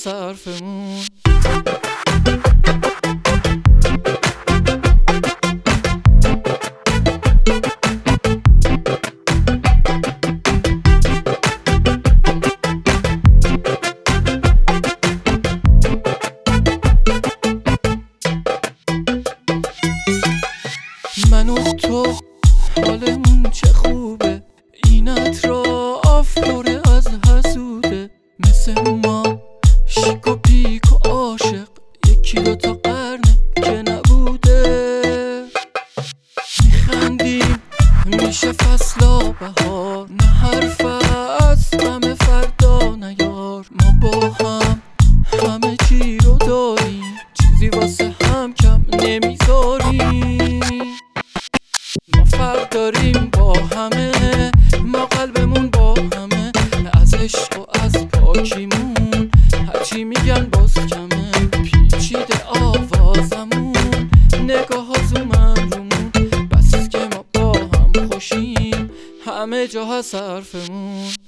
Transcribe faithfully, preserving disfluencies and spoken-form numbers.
هست حرفمون. من و تو حالمون چه خوبه، اینت را آفروره از حسوده، مثل ما شیک و پیک و عاشق یکی دو تا قرنه که نبوده. میخندیم میشه فصلا بهار، نه حرف از غم فردا نیار. ما با هم همه چی رو داریم، چیزی واسه هم کم نمیذاریم. ما فرق داریم با همه، ما قلبمون با همه، از عشق و از پاکیمون هرچی میگن باز کمه. پیچیده آوازمون، نگاه ها زومن رومون، بس که ما با هم خوشیم، همه جا هست حرفمون.